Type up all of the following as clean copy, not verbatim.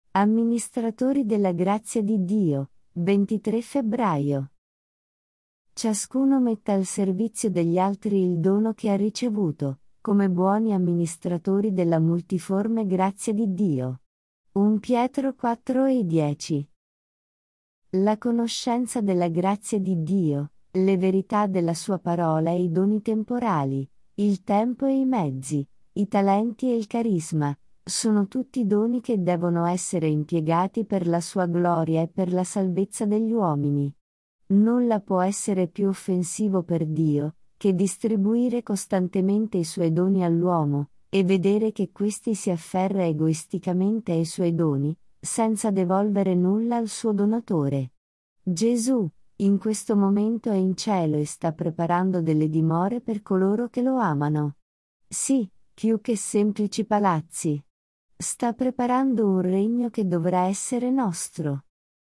Amministratori della grazia di Dio, 23 febbraio. Ciascuno metta al servizio degli altri il dono che ha ricevuto, come buoni amministratori della multiforme grazia di Dio. 1 Pietro 4:10. La conoscenza della grazia di Dio, le verità della sua parola e i doni temporali, il tempo e i mezzi, i talenti e il carisma, sono tutti doni che devono essere impiegati per la sua gloria e per la salvezza degli uomini. Nulla può essere più offensivo per Dio, che distribuire costantemente i suoi doni all'uomo, e vedere che questi si afferra egoisticamente ai suoi doni, senza devolvere nulla al suo donatore. Gesù, in questo momento è in cielo e sta preparando delle dimore per coloro che lo amano. Sì, più che semplici palazzi. Sta preparando un regno che dovrà essere nostro.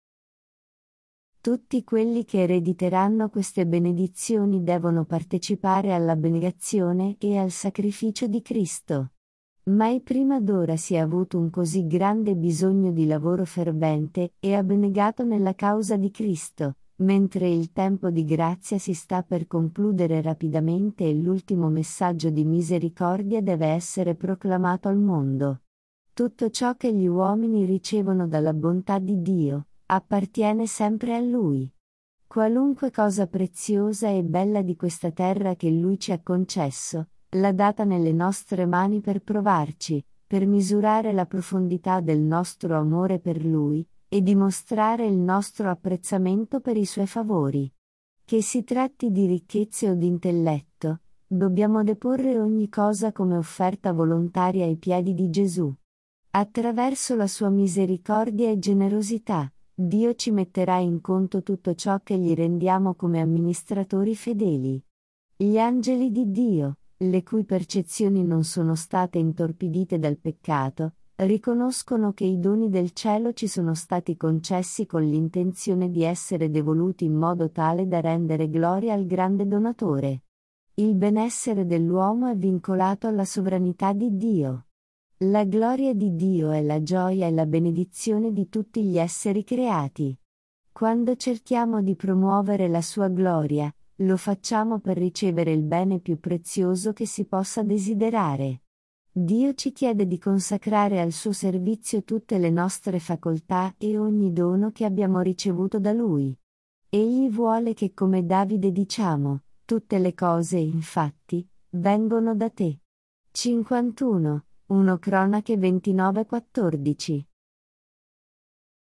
Tutti quelli che erediteranno queste benedizioni devono partecipare all'abnegazione e al sacrificio di Cristo. Mai prima d'ora si è avuto un così grande bisogno di lavoro fervente e abnegato nella causa di Cristo, mentre il tempo di grazia si sta per concludere rapidamente e l'ultimo messaggio di misericordia deve essere proclamato al mondo. Tutto ciò che gli uomini ricevono dalla bontà di Dio, appartiene sempre a Lui. Qualunque cosa preziosa e bella di questa terra che Lui ci ha concesso, l'ha data nelle nostre mani per provarci, per misurare la profondità del nostro amore per Lui, e dimostrare il nostro apprezzamento per i Suoi favori. Che si tratti di ricchezze o di intelletto, dobbiamo deporre ogni cosa come offerta volontaria ai piedi di Gesù. Attraverso la sua misericordia e generosità, Dio ci metterà in conto tutto ciò che gli rendiamo come amministratori fedeli. Gli angeli di Dio, le cui percezioni non sono state intorpidite dal peccato, riconoscono che i doni del cielo ci sono stati concessi con l'intenzione di essere devoluti in modo tale da rendere gloria al grande donatore. Il benessere dell'uomo è vincolato alla sovranità di Dio. La gloria di Dio è la gioia e la benedizione di tutti gli esseri creati. Quando cerchiamo di promuovere la sua gloria, lo facciamo per ricevere il bene più prezioso che si possa desiderare. Dio ci chiede di consacrare al suo servizio tutte le nostre facoltà e ogni dono che abbiamo ricevuto da Lui. Egli vuole che come Davide diciamo, tutte le cose, infatti, vengono da te. 51. 1 Cronache 29:14